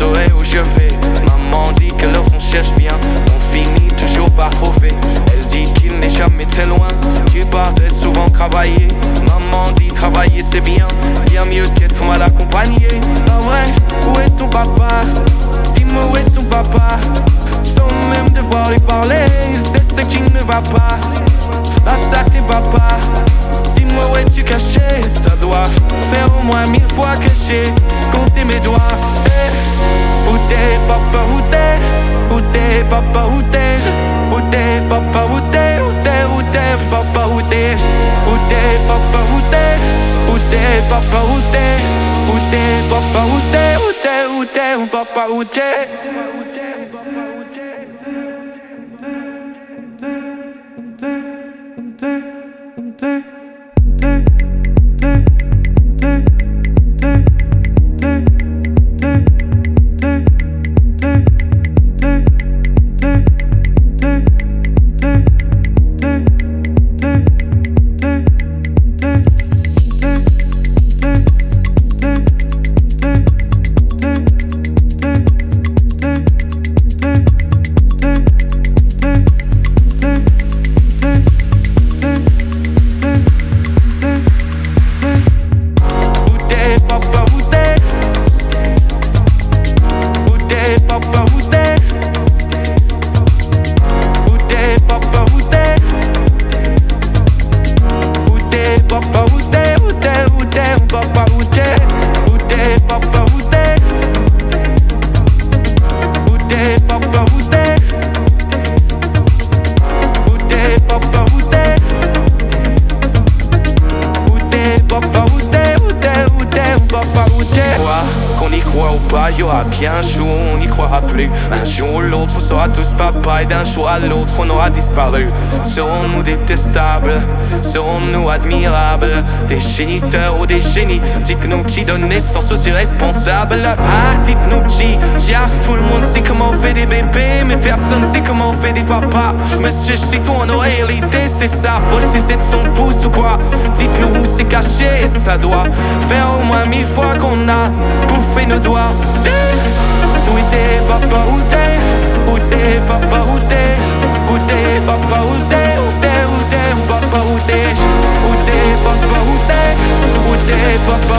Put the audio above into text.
saurais où je vais. Maman dit que lorsqu'on cherche bien, on finit toujours par trouver. Elle dit qu'il n'est jamais très loin, qu'il part très souvent travailler. Maman dit travailler c'est bien, bien mieux qu'être mal accompagné. Ah ouais, où est ton papa? Dis-moi où est ton papa? Sans même devoir lui parler, il sait ce qui ne va pas. Là ça t'es papa, dis-moi où es-tu caché? Ça doit faire au moins 1000 fois que j'ai compté mes doigts. Où t'es papa, où t'es? Où t'es papa, où t'es? Où t'es papa, où t'es? Où t'es, où t'es papa, où t'es? Où t'es papa, où t'es? Où t'es papa, où t'es? Où t'es papa, où t'es? Où t'es, où t'es papa, où t'es? Il y aura bien un jour où on n'y croira plus. Un jour ou l'autre, on sera tous papa. Et d'un jour à l'autre, on aura disparu. Serons-nous détestables? Serons-nous admirables? Des géniteurs ou des génies? Dites-nous qui donne naissance aux irresponsables. Ah, dites-nous qui? Tiens, tout le monde sait comment on fait des bébés, mais personne sait comment on fait des papas. Monsieur, je sais tout en réalité, c'est ça. Faut le cesser de son pouce ou quoi? Dites-nous où c'est caché. Ça doit faire au moins 1000 fois qu'on a bouffé nos doigts. Où t'es papa, où t'es? Où t'es papa, où t'es? Où t'es papa, où t'es? Où t'es, où t'es papa, où t'es? Où t'es papa, où t'es? Où t'es papa?